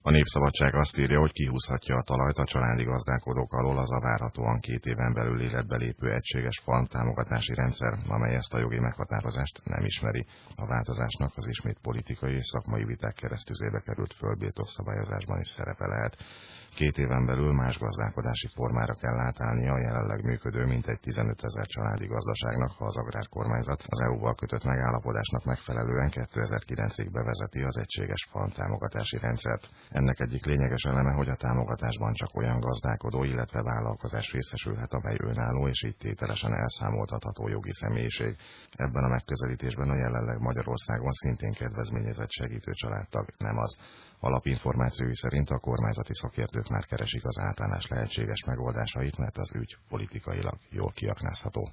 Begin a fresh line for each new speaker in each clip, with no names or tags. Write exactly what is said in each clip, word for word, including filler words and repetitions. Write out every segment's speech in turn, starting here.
A Népszabadság azt írja, hogy kihúzhatja a talajt a családi gazdálkodók alól az a várhatóan két éven belül életbe lépő egységes farm támogatási rendszer, amely ezt a jogi meghatározást nem ismeri. A változásnak az ismét politikai és szakmai viták keresztüzébe került földbirtok szabályozásban is szerepe lehet. Két éven belül más gazdálkodási formára kell átállnia a jelenleg működő mintegy tizenötezer családi gazdaságnak, ha az agrárkormányzat az é u-val kötött megállapodásnak megfelelően kétezer-kilencig bevezeti az egységes farm támogatási rendszert. Ennek egyik lényeges eleme, hogy a támogatásban csak olyan gazdálkodó, illetve vállalkozás részesülhet, amely önálló és így tételesen elszámoltatható jogi személyiség. Ebben a megközelítésben a jelenleg Magyarországon szintén kedvezményezett segítő családtag nem az. Alapinformációi szerint a kormányzati szakértők már keresik az átállás lehetséges megoldásait, mert az ügy politikailag jól kiaknázható.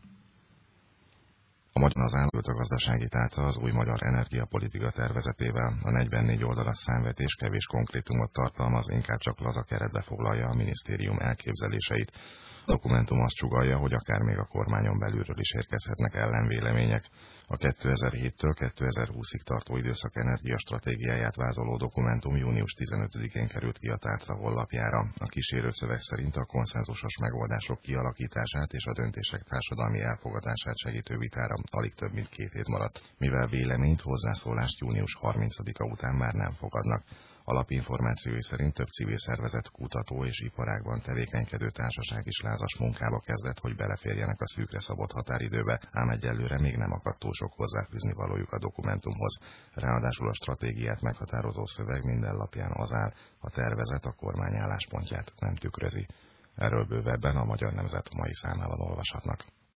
A Magyar az államfőt a gazdasági tálca az új magyar energiapolitika tervezetével. A negyvennégy oldalas számvetés kevés konkrétumot tartalmaz, inkább csak laza keretbe foglalja a minisztérium elképzeléseit. A dokumentum azt sugallja, hogy akár még a kormányon belülről is érkezhetnek ellenvélemények. A kétezer-héttől kétezer-húszig tartó időszak energiastratégiáját vázoló dokumentum június tizenötödikén került ki a tárca honlapjára. A kísérő szöveg szerint a konszenzusos megoldások kialakítását és a döntések társadalmi elfogadását segítő vitára alig több mint két hét maradt, mivel véleményt, hozzászólást június harmincadika után már nem fogadnak. Alapinformációi szerint több civil szervezet, kutató és iparágban tevékenykedő társaság is lázas munkába kezdett, hogy beleférjenek a szűkre szabott határidőbe, ám egyelőre még nem akadt túl sok hozzáfűzni valójuk a dokumentumhoz. Ráadásul a stratégiát meghatározó szöveg minden lapján az áll, a tervezet a kormány álláspontját nem tükrözi. Erről bővebben a Magyar Nemzet mai számában olvashatnak.